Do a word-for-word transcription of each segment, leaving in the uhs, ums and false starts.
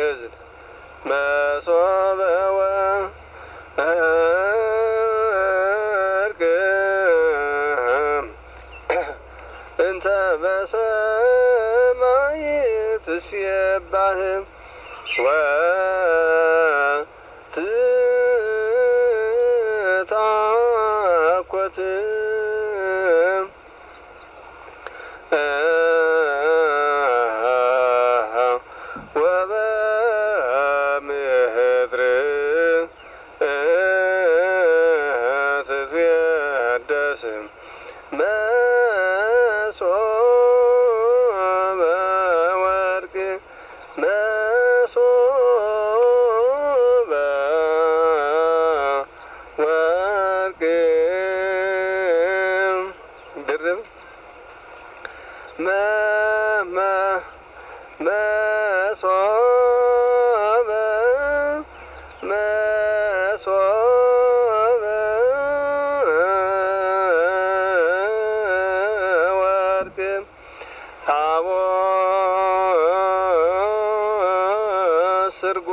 እዝል መሶበ ወርቅ እንተ በሰማይ ትሴባህ ወትታኰት ወበምድር ትትዌደስ መሶበ ወርቅ መሶበ ወርቅ ድርብ መመ መሶበ መሶበ ወርቅ ታቦት ስርጎ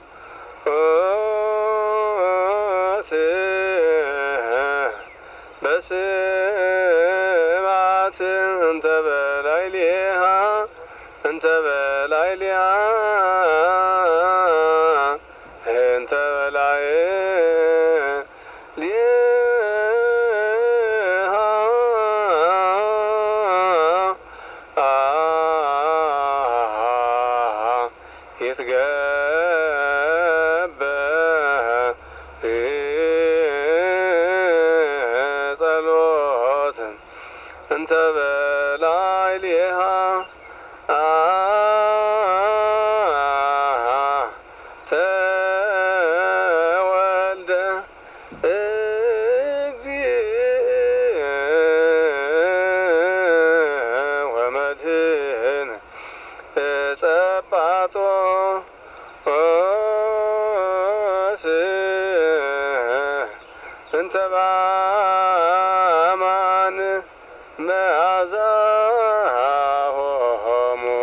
በስብሐት እንተ በላዕሌሃ እንተ በላዕሌሃ እንተ በላዕሌሃ ይትገበእ ጸሎት እንተ በላዕሌሃ ተወልደ እግዚእ ወመድኅን ጸጳጦስ እንተ በአማን መዓዛሆሙ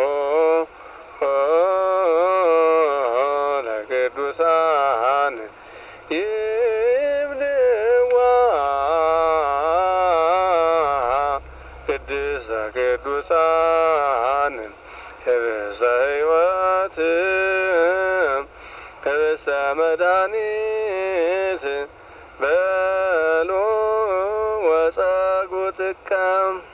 ለቅዱሳን ይብልዋ ቅድስተ ቅዱሳን ህብስተ ሕይወት ህብስተ መድኃኒት በሎ ወጸጉ ጥቀም